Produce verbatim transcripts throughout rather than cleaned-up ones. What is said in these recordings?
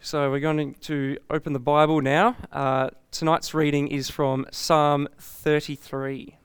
So we're going to open the Bible now. Uh, tonight's reading is from Psalm thirty-three.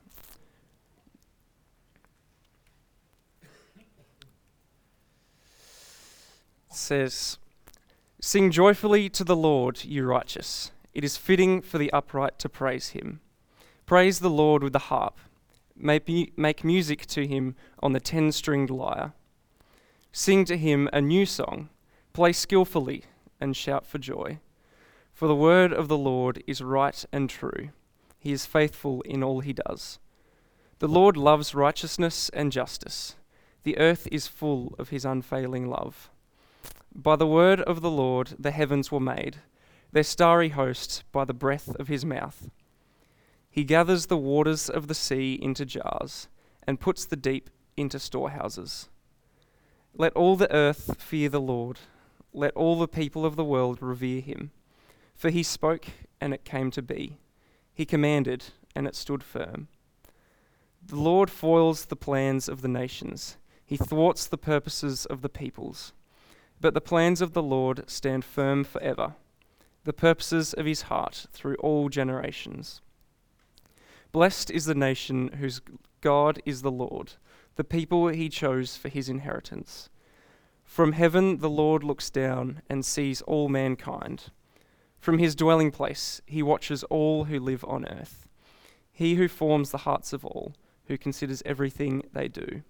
It says, "Sing joyfully to the Lord, you righteous. It is fitting for the upright to praise him. Praise the Lord with the harp. Make, mu- make music to him on the ten-stringed lyre. Sing to him a new song. Play skillfully and shout for joy. For the word of the Lord is right and true. He is faithful in all he does. The Lord loves righteousness and justice. The earth is full of his unfailing love. By the word of the Lord the heavens were made, their starry host by the breath of his mouth. He gathers the waters of the sea into jars and puts the deep into storehouses. Let all the earth fear the Lord. Let all the people of the world revere him. For he spoke, and it came to be. He commanded, and it stood firm. The Lord foils the plans of the nations. He thwarts the purposes of the peoples. But the plans of the Lord stand firm forever, the purposes of his heart through all generations. Blessed is the nation whose God is the Lord, the people he chose for his inheritance. From heaven the Lord looks down and sees all mankind. From his dwelling place he watches all who live on earth. He who forms the hearts of all, who considers everything they do.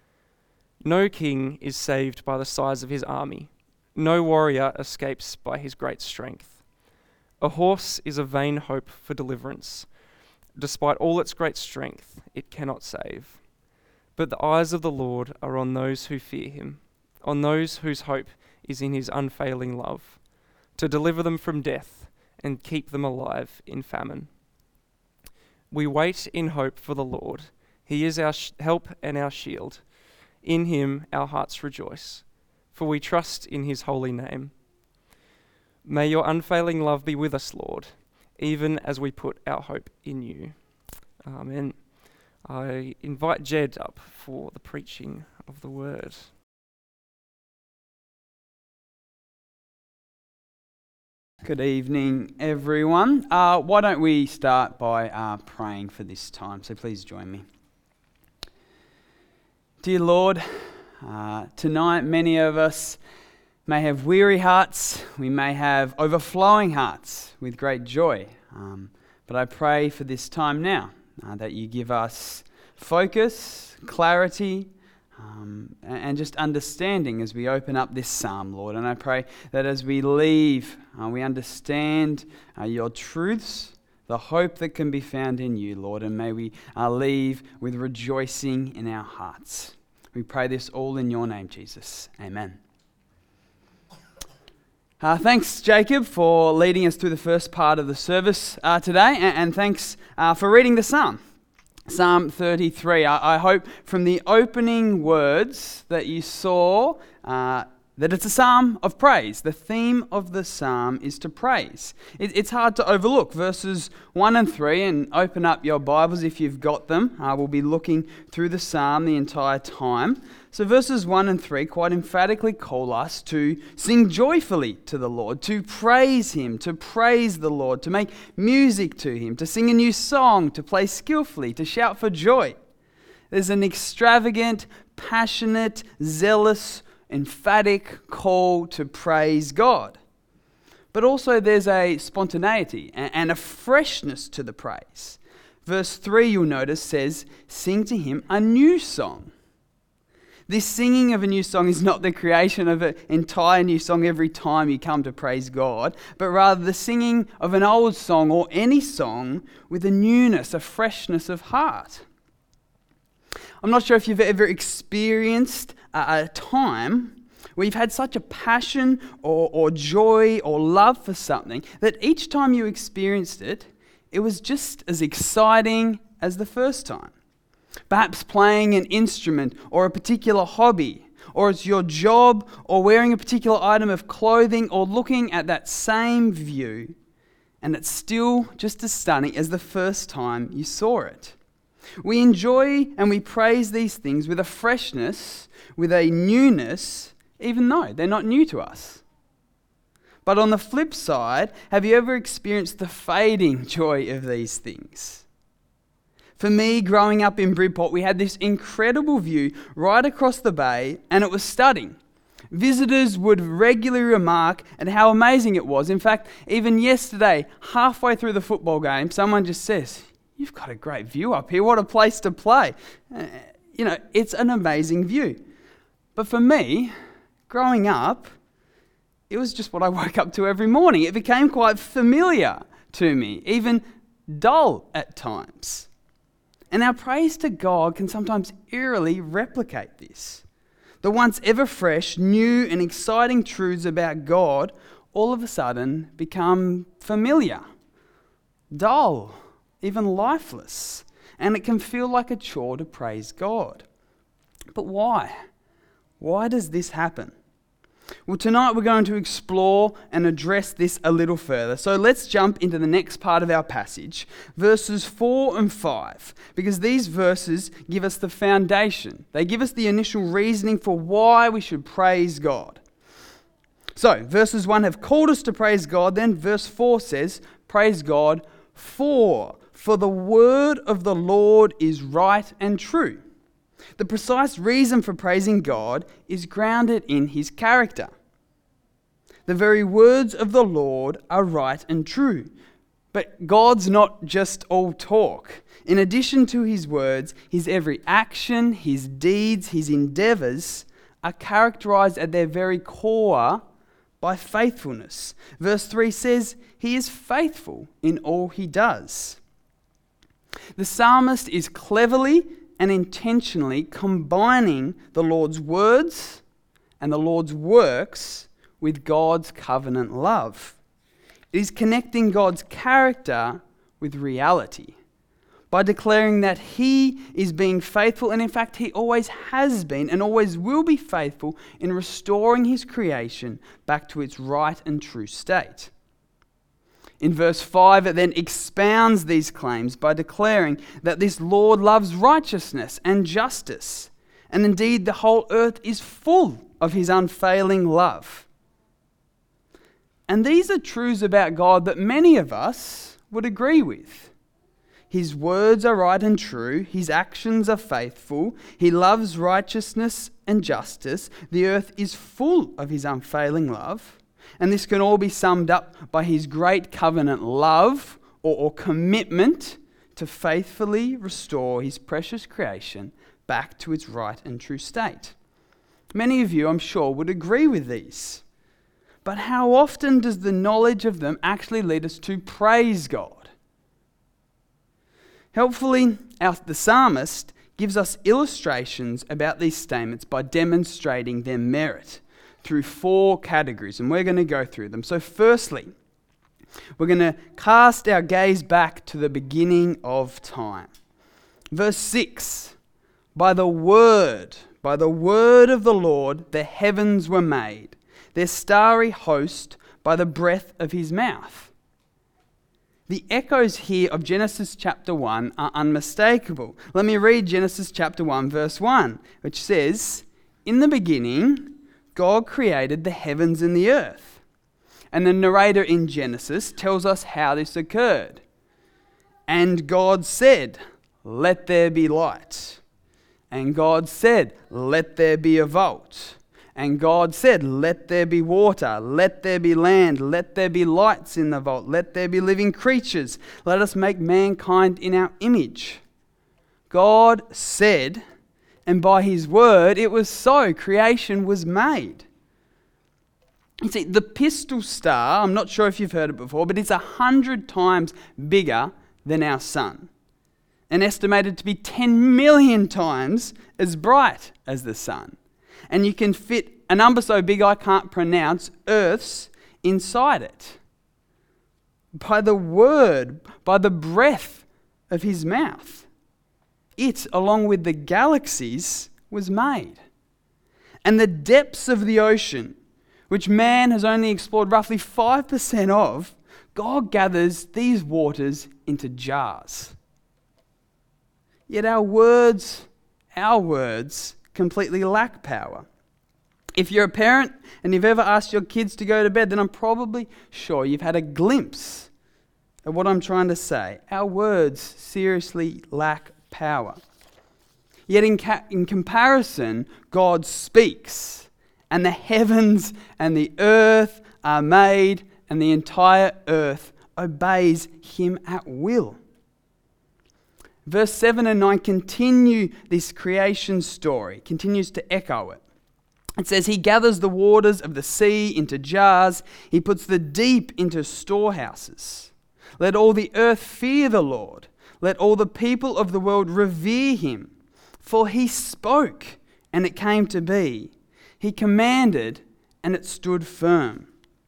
No king is saved by the size of his army. No warrior escapes by his great strength. A horse is a vain hope for deliverance. Despite all its great strength, it cannot save. But the eyes of the Lord are on those who fear him, on those whose hope is in his unfailing love, to deliver them from death and keep them alive in famine. We wait in hope for the Lord. He is our sh- help and our shield. In him our hearts rejoice, for we trust in his holy name. May your unfailing love be with us, Lord, even as we put our hope in you." Amen. I invite Jed up for the preaching of the word. Good evening, everyone. Uh, why don't we start by uh, praying for this time? So please join me. Dear Lord, uh, tonight many of us may have weary hearts. We may have overflowing hearts with great joy. Um, but I pray for this time now uh, that you give us focus, clarity, Um, and just understanding as we open up this psalm, Lord. And I pray that as we leave, uh, we understand uh, your truths, the hope that can be found in you, Lord. And may we uh, leave with rejoicing in our hearts. We pray this all in your name, Jesus. Amen. Uh, thanks, Jacob, for leading us through the first part of the service uh, today. And, and thanks uh, for reading the psalm. Psalm thirty-three. I, I hope from the opening words that you saw uh, that it's a psalm of praise. The theme of the psalm is to praise. It, it's hard to overlook verses one and three, and open up your Bibles if you've got them. Uh, we'll be looking through the psalm the entire time. So verses one and three quite emphatically call us to sing joyfully to the Lord, to praise him, to praise the Lord, to make music to him, to sing a new song, to play skillfully, to shout for joy. There's an extravagant, passionate, zealous, emphatic call to praise God. But also there's a spontaneity and a freshness to the praise. Verse three, you'll notice, says, "Sing to him a new song." This singing of a new song is not the creation of an entire new song every time you come to praise God, but rather the singing of an old song or any song with a newness, a freshness of heart. I'm not sure if you've ever experienced a, a time where you've had such a passion or, or joy or love for something that each time you experienced it, it was just as exciting as the first time. Perhaps playing an instrument or a particular hobby, or it's your job or wearing a particular item of clothing or looking at that same view, and it's still just as stunning as the first time you saw it. We enjoy and we praise these things with a freshness, with a newness, even though they're not new to us. But on the flip side, have you ever experienced the fading joy of these things? For me, growing up in Bridport, we had this incredible view right across the bay, and it was stunning. Visitors would regularly remark at how amazing it was. In fact, even yesterday, halfway through the football game, someone just says, "You've got a great view up here. What a place to play." Uh, you know, it's an amazing view. But for me, growing up, it was just what I woke up to every morning. It became quite familiar to me, even dull at times. And our praise to God can sometimes eerily replicate this. The once ever fresh, new and exciting truths about God all of a sudden become familiar, dull, even lifeless, and it can feel like a chore to praise God. But why? Why does this happen? Well, tonight we're going to explore and address this a little further. So let's jump into the next part of our passage, verses four and five, because these verses give us the foundation. They give us the initial reasoning for why we should praise God. So, verses one have called us to praise God. Then verse four says, praise God for, for the word of the Lord is right and true. The precise reason for praising God is grounded in his character. The very words of the Lord are right and true. But God's not just all talk. In addition to his words, his every action, his deeds, his endeavors are characterized at their very core by faithfulness. Verse three says, he is faithful in all he does. The psalmist is cleverly and intentionally combining the Lord's words and the Lord's works with God's covenant love. It is connecting God's character with reality by declaring that he is being faithful, and in fact he always has been and always will be faithful in restoring his creation back to its right and true state. In verse five, it then expounds these claims by declaring that this Lord loves righteousness and justice, and indeed the whole earth is full of his unfailing love. And these are truths about God that many of us would agree with. His words are right and true, his actions are faithful, he loves righteousness and justice, the earth is full of his unfailing love. And this can all be summed up by his great covenant love or, or commitment to faithfully restore his precious creation back to its right and true state. Many of you, I'm sure, would agree with these. But how often does the knowledge of them actually lead us to praise God? Helpfully, our, the psalmist gives us illustrations about these statements by demonstrating their merit through four categories, and we're going to go through them. So firstly, we're going to cast our gaze back to the beginning of time. Verse six, by the word, by the word of the Lord, the heavens were made, their starry host by the breath of his mouth. The echoes here of Genesis chapter one are unmistakable. Let me read Genesis chapter one, verse one, which says, in the beginning, God created the heavens and the earth. And the narrator in Genesis tells us how this occurred. And God said, let there be light. And God said, let there be a vault. And God said, let there be water, let there be land, let there be lights in the vault, let there be living creatures. Let us make mankind in our image. God said, and by his word, it was so. Creation was made. You see, the Pistol Star, I'm not sure if you've heard it before, but it's a hundred times bigger than our sun, and estimated to be ten million times as bright as the sun. And you can fit a number so big I can't pronounce, Earths, inside it. By the word, by the breath of his mouth. It, along with the galaxies, was made. And the depths of the ocean, which man has only explored roughly five percent of, God gathers these waters into jars. Yet our words, our words, completely lack power. If you're a parent and you've ever asked your kids to go to bed, then I'm probably sure you've had a glimpse of what I'm trying to say. Our words seriously lack power. Yet in, ca- in comparison, God speaks, and the heavens and the earth are made, and the entire earth obeys him at will. Verse seven and nine continue this creation story, continues to echo it. It says, he gathers the waters of the sea into jars. He puts the deep into storehouses. Let all the earth fear the Lord. Let all the people of the world revere him. For he spoke, and it came to be. He commanded, and it stood firm.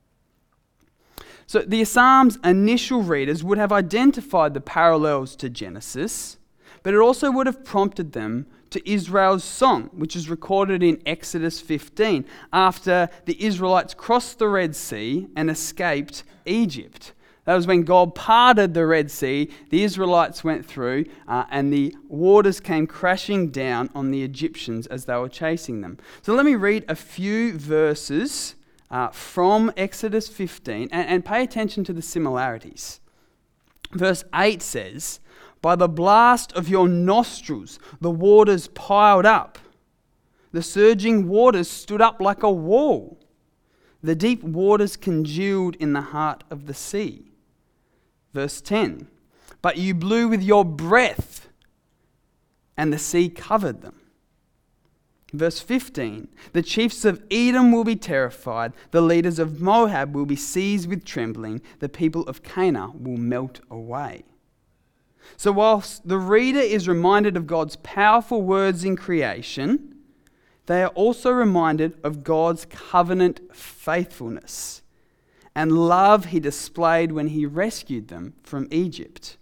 So the Psalm's initial readers would have identified the parallels to Genesis, but it also would have prompted them to Israel's song, which is recorded in Exodus fifteen, after the Israelites crossed the Red Sea and escaped Egypt. That was when God parted the Red Sea, the Israelites went through, uh, and the waters came crashing down on the Egyptians as they were chasing them. So let me read a few verses uh, from Exodus fifteen, and, and pay attention to the similarities. Verse eight says, by the blast of your nostrils, the waters piled up. The surging waters stood up like a wall. The deep waters congealed in the heart of the sea. Verse ten, but you blew with your breath, and the sea covered them. Verse fifteen, the chiefs of Edom will be terrified, the leaders of Moab will be seized with trembling, the people of Canaan will melt away. So whilst the reader is reminded of God's powerful words in creation, they are also reminded of God's covenant faithfulness and love he displayed when he rescued them from Egypt.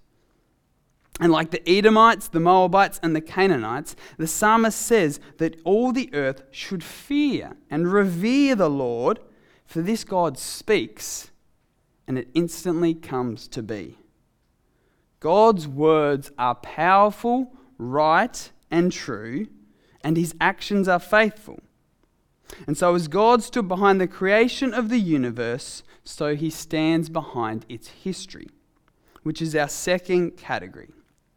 And like the Edomites, the Moabites, and the Canaanites, the psalmist says that all the earth should fear and revere the Lord, for this God speaks, and it instantly comes to be. God's words are powerful, right, and true, and his actions are faithful. And so as God stood behind the creation of the universe, so he stands behind its history, which is our second category.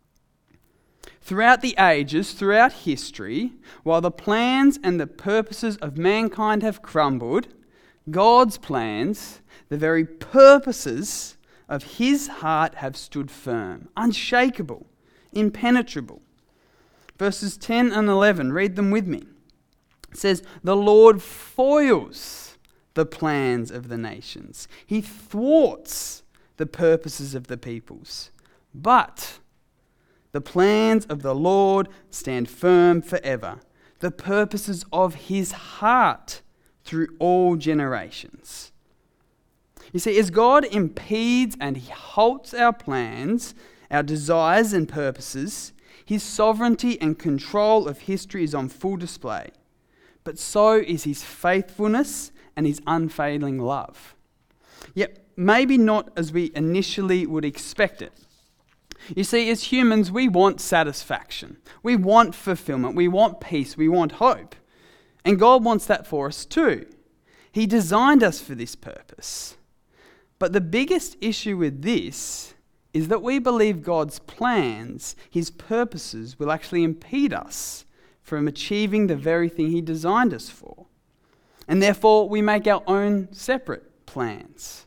Throughout the ages, throughout history, while the plans and the purposes of mankind have crumbled, God's plans, the very purposes of his heart, have stood firm, unshakable, impenetrable. Verses ten and eleven, read them with me. It says, the Lord foils the plans of the nations. He thwarts the purposes of the peoples. But the plans of the Lord stand firm forever, the purposes of his heart through all generations. You see, as God impedes and he halts our plans, our desires and purposes, his sovereignty and control of history is on full display. But so is his faithfulness and his unfailing love. Yet maybe not as we initially would expect it. You see, as humans, we want satisfaction. We want fulfillment. We want peace. We want hope. And God wants that for us too. He designed us for this purpose. But the biggest issue with this is that we believe God's plans, his purposes, will actually impede us from achieving the very thing he designed us for. And therefore, we make our own separate plans.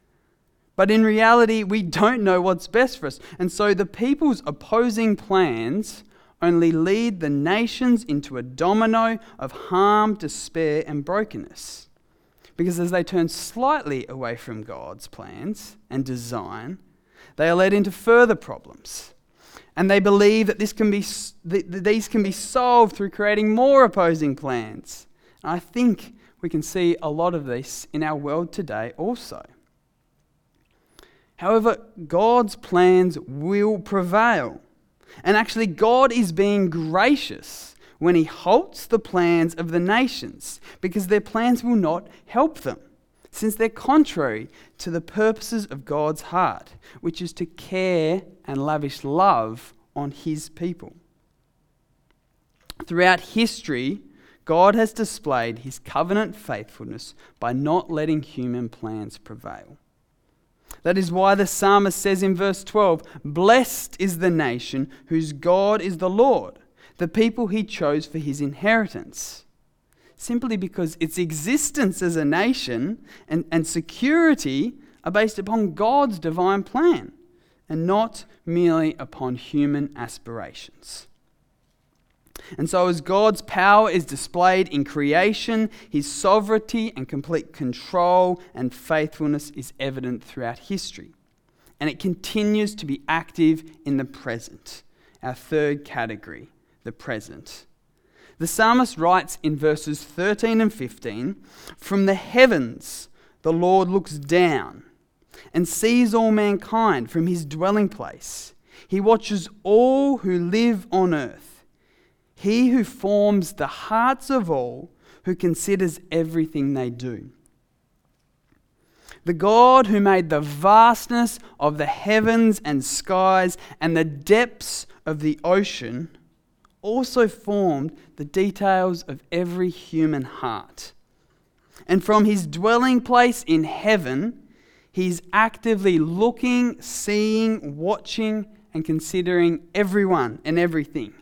But in reality, we don't know what's best for us. And so the people's opposing plans only lead the nations into a domino of harm, despair, and brokenness. Because as they turn slightly away from God's plans and design, they are led into further problems. And they believe that this can be that these can be solved through creating more opposing plans. And I think we can see a lot of this in our world today also. However, God's plans will prevail. And actually, God is being gracious when he halts the plans of the nations, because their plans will not help them, since they're contrary to the purposes of God's heart, which is to care and lavish love on his people. Throughout history, God has displayed his covenant faithfulness by not letting human plans prevail. That is why the psalmist says in verse twelve, "Blessed is the nation whose God is the Lord, the people he chose for his inheritance." Simply because its existence as a nation and, and security are based upon God's divine plan and not merely upon human aspirations. And so as God's power is displayed in creation, his sovereignty and complete control and faithfulness is evident throughout history. And it continues to be active in the present. Our third category, the present. The psalmist writes in verses thirteen and fifteen, "From the heavens the Lord looks down and sees all mankind from his dwelling place. He watches all who live on earth. He who forms the hearts of all, who considers everything they do." The God who made the vastness of the heavens and skies and the depths of the ocean also formed the details of every human heart. And from his dwelling place in heaven, he's actively looking, seeing, watching, and considering everyone and everything.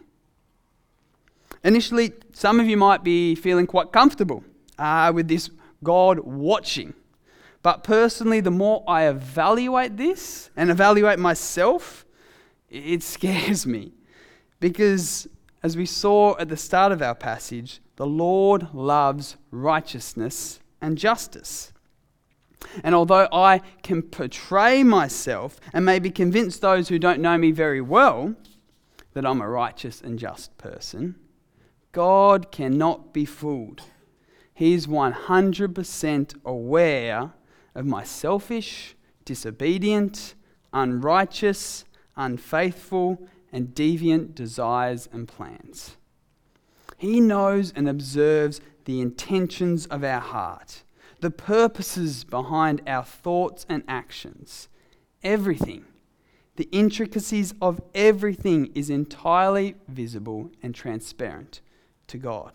Initially, some of you might be feeling quite comfortable uh, with this God watching. But personally, the more I evaluate this and evaluate myself, it scares me. Because as we saw at the start of our passage, the Lord loves righteousness and justice. And although I can portray myself and maybe convince those who don't know me very well that I'm a righteous and just person, God cannot be fooled. He is one hundred percent aware of my selfish, disobedient, unrighteous, unfaithful, and deviant desires and plans. He knows and observes the intentions of our heart, the purposes behind our thoughts and actions. Everything, the intricacies of everything is entirely visible and transparent to God.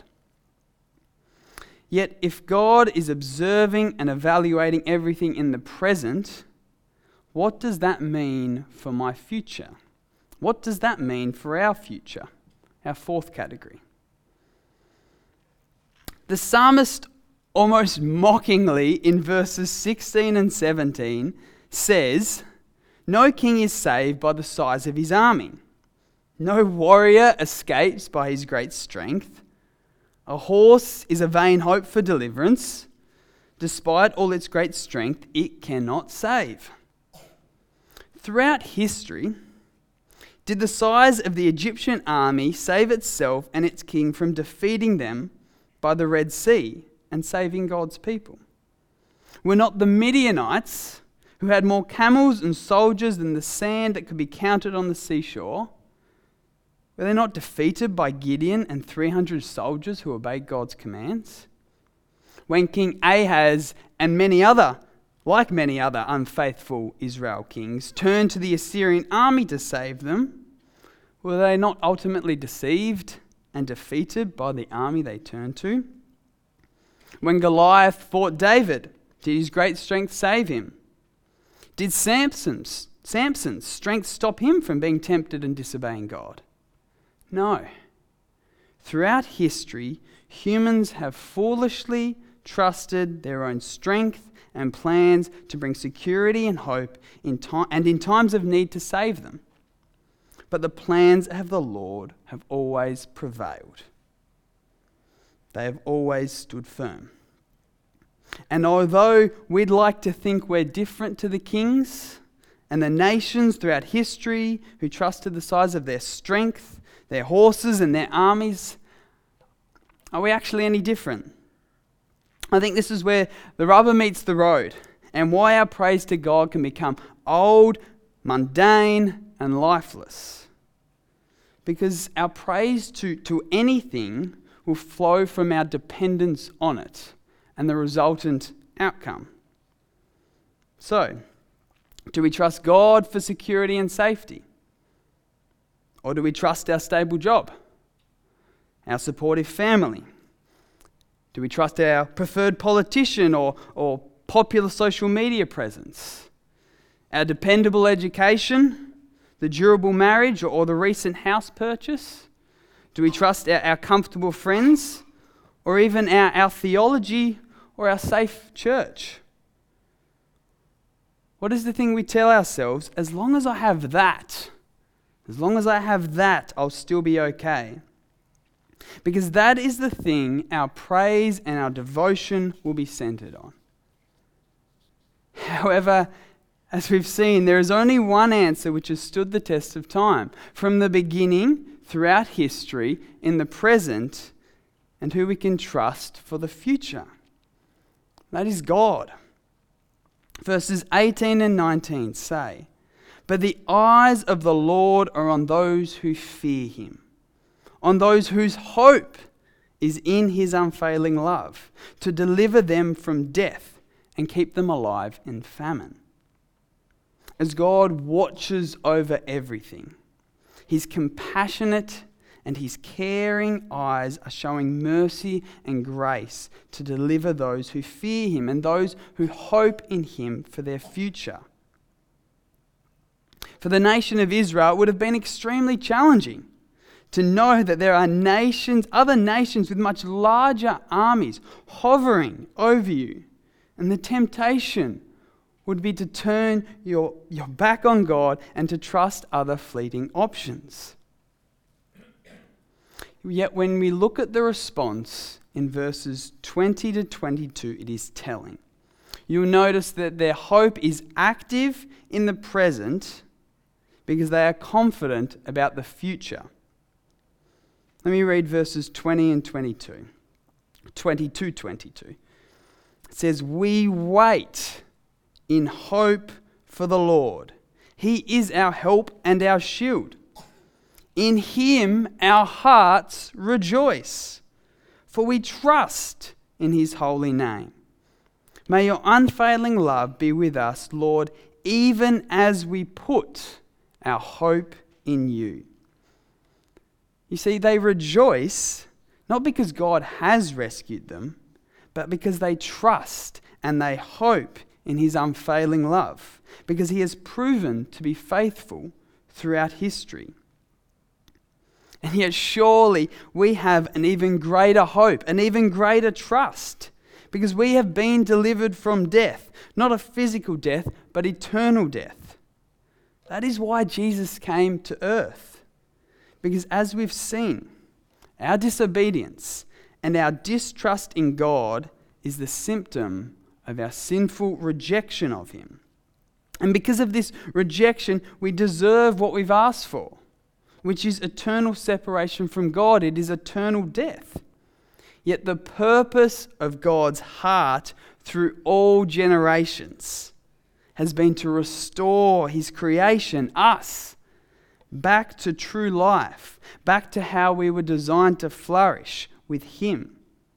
Yet if God is observing and evaluating everything in the present, what does that mean for my future? What does that mean for our future? Our fourth category. The psalmist almost mockingly in verses sixteen and seventeen says, "No king is saved by the size of his army. No warrior escapes by his great strength. A horse is a vain hope for deliverance. Despite all its great strength, it cannot save." Throughout history, did the size of the Egyptian army save itself and its king from defeating them by the Red Sea and saving God's people? Were not the Midianites, who had more camels and soldiers than the sand that could be counted on the seashore, were they not defeated by Gideon and three hundred soldiers who obeyed God's commands? When King Ahaz and many other, like many other unfaithful Israel kings, turned to the Assyrian army to save them, were they not ultimately deceived and defeated by the army they turned to? When Goliath fought David, did his great strength save him? Did Samson's, Samson's strength stop him from being tempted and disobeying God? No. Throughout history, humans have foolishly trusted their own strength and plans to bring security and hope in time, and in times of need to save them. But the plans of the Lord have always prevailed. They have always stood firm. And although we'd like to think we're different to the kings and the nations throughout history who trusted the size of their strength, their horses and their armies, are we actually any different? I think this is where the rubber meets the road and why our praise to God can become old, mundane, and lifeless. Because our praise to, to anything will flow from our dependence on it and the resultant outcome. So, do we trust God for security and safety? Or do we trust our stable job, our supportive family, Do we trust our preferred politician or, or popular social media presence? Our dependable education, the durable marriage, or, or the recent house purchase? Do we trust our, our comfortable friends, or even our, our theology or our safe church? What is the thing we tell ourselves? As long as I have that, as long as I have that, I'll still be okay. Because that is the thing our praise and our devotion will be centered on. However, as we've seen, there is only one answer which has stood the test of time. From the beginning, throughout history, in the present, and who we can trust for the future. That is God. Verses eighteen and nineteen say, "But the eyes of the Lord are on those who fear him, on those whose hope is in his unfailing love, to deliver them from death and keep them alive in famine." As God watches over everything, his compassionate and his caring eyes are showing mercy and grace to deliver those who fear him and those who hope in him for their future. For the nation of Israel, it would have been extremely challenging to know that there are nations, other nations with much larger armies hovering over you. And the temptation would be to turn your, your back on God and to trust other fleeting options. Yet when we look at the response in verses twenty to twenty-two, it is telling. You'll notice that their hope is active in the present because they are confident about the future. Let me read verses twenty and twenty-two. twenty-two, twenty-two. It says, "We wait in hope for the Lord. He is our help and our shield. In him our hearts rejoice, for we trust in his holy name. May your unfailing love be with us, Lord, even as we put our hope in you." You see, they rejoice not because God has rescued them, but because they trust and they hope in his unfailing love, because he has proven to be faithful throughout history. And yet surely we have an even greater hope, an even greater trust, because we have been delivered from death, not a physical death, but eternal death. That is why Jesus came to earth, because as we've seen, our disobedience and our distrust in God is the symptom of our sinful rejection of him. And because of this rejection, we deserve what we've asked for, which is eternal separation from God. It is eternal death. Yet the purpose of God's heart through all generations has been to restore his creation, us, back to true life, back to how we were designed to flourish with him.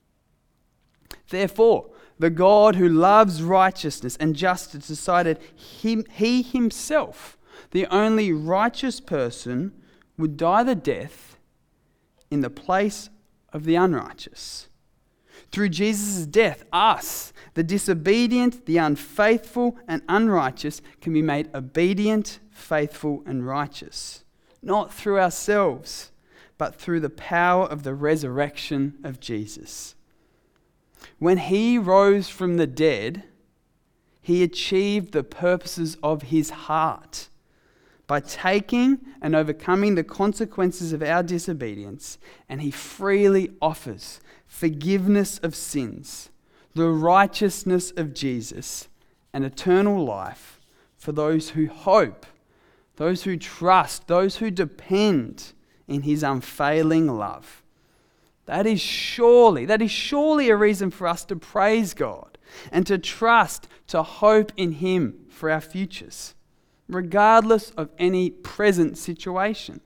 Therefore, the God who loves righteousness and justice decided him, he himself, the only righteous person, would die the death in the place of the unrighteous. Through Jesus' death, us, the disobedient, the unfaithful, and unrighteous, can be made obedient, faithful, and righteous. Not through ourselves, but through the power of the resurrection of Jesus. When he rose from the dead, he achieved the purposes of his heart by taking and overcoming the consequences of our disobedience, and he freely offers forgiveness of sins, the righteousness of Jesus, and eternal life for those who hope, those who trust, those who depend in his unfailing love. That is surely, that is surely a reason for us to praise God and to trust, to hope in him for our futures, regardless of any present situation.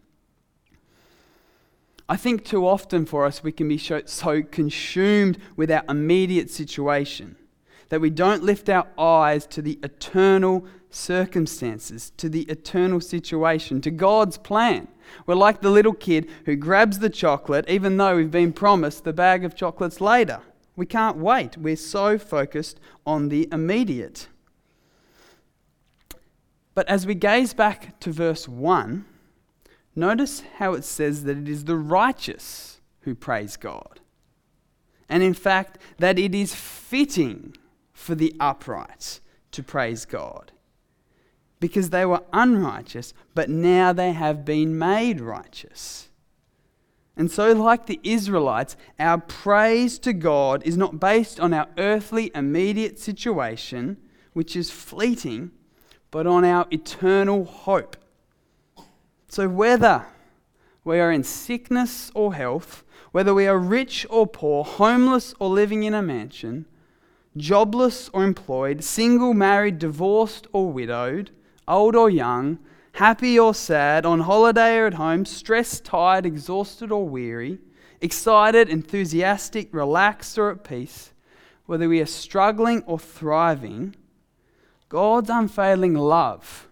I think too often for us we can be so consumed with our immediate situation that we don't lift our eyes to the eternal circumstances, to the eternal situation, to God's plan. We're like the little kid who grabs the chocolate even though we've been promised the bag of chocolates later. We can't wait. We're so focused on the immediate. But as we gaze back to verse one, notice how it says that it is the righteous who praise God. And in fact, that it is fitting for the upright to praise God. Because they were unrighteous, but now they have been made righteous. And so, like the Israelites, our praise to God is not based on our earthly immediate situation, which is fleeting, but on our eternal hope. So whether we are in sickness or health, whether we are rich or poor, homeless or living in a mansion, jobless or employed, single, married, divorced or widowed, old or young, happy or sad, on holiday or at home, stressed, tired, exhausted or weary, excited, enthusiastic, relaxed or at peace, whether we are struggling or thriving, God's unfailing love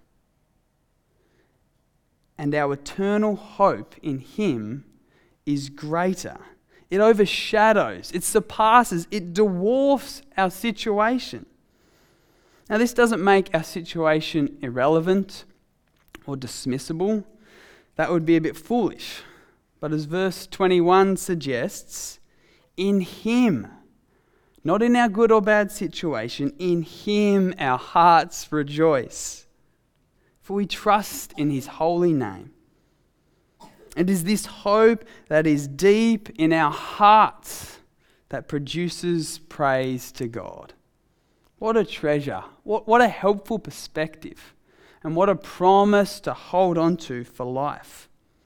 and our eternal hope in Him is greater. It overshadows, it surpasses, it dwarfs our situation. Now, this doesn't make our situation irrelevant or dismissible. That would be a bit foolish. But as verse twenty-one suggests, in Him, not in our good or bad situation, in Him our hearts rejoice. For we trust in His holy name. It is this hope that is deep in our hearts that produces praise to God. What a treasure. What, what a helpful perspective. And what a promise to hold on to for life.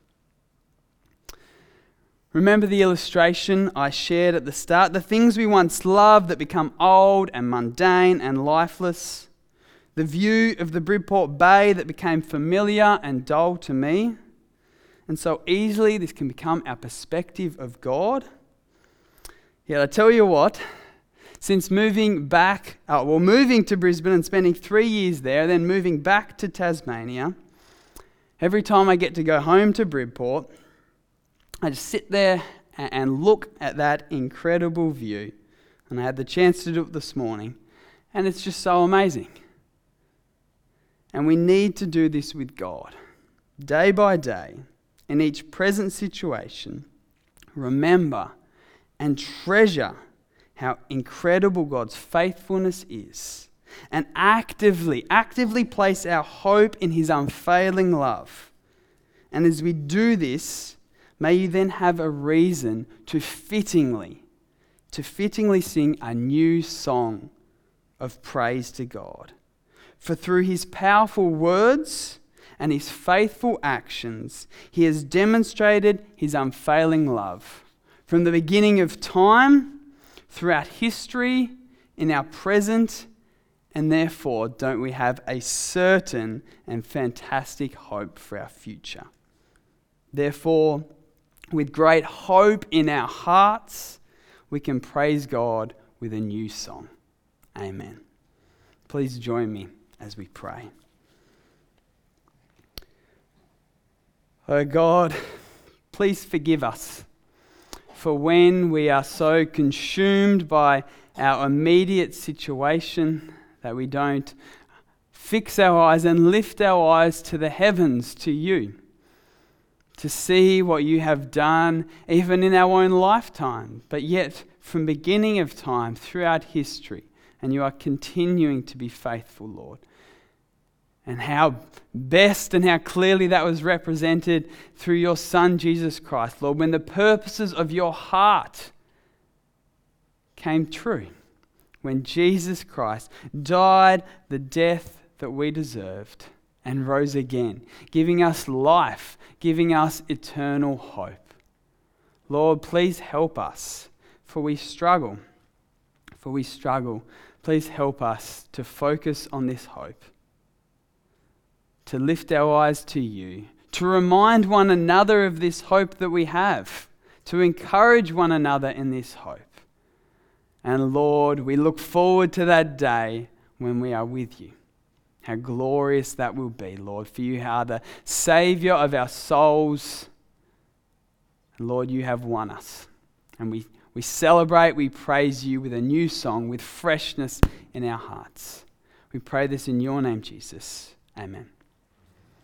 Remember the illustration I shared at the start? The things we once loved that become old and mundane and lifeless. The view of the Bridport Bay that became familiar and dull to me. And so easily this can become our perspective of God. Yet I tell you what, since moving back, uh, well, moving to Brisbane and spending three years there, then moving back to Tasmania, every time I get to go home to Bridport, I just sit there and look at that incredible view. And I had the chance to do it this morning. And it's just so amazing. And we need to do this with God. Day by day, in each present situation, remember and treasure how incredible God's faithfulness is. And actively, actively place our hope in His unfailing love. And as we do this, may you then have a reason to fittingly, to fittingly sing a new song of praise to God. For through His powerful words and His faithful actions, He has demonstrated His unfailing love. From the beginning of time, throughout history, in our present, and therefore don't we have a certain and fantastic hope for our future. Therefore, with great hope in our hearts, we can praise God with a new song. Amen. Please join me as we pray. Oh God, please forgive us for when we are so consumed by our immediate situation that we don't fix our eyes and lift our eyes to the heavens, to you, to see what you have done even in our own lifetime, but yet from beginning of time throughout history, and you are continuing to be faithful, Lord. And how best and how clearly that was represented through your Son, Jesus Christ, Lord, when the purposes of your heart came true. When Jesus Christ died the death that we deserved and rose again, giving us life, giving us eternal hope. Lord, please help us, for we struggle. For we struggle. Please help us to focus on this hope, to lift our eyes to you, to remind one another of this hope that we have, to encourage one another in this hope. And Lord, we look forward to that day when we are with you. How glorious that will be, Lord, for you are the Saviour of our souls. And Lord, you have won us. And we, We celebrate, we praise you with a new song, with freshness in our hearts. We pray this in your name, Jesus. Amen.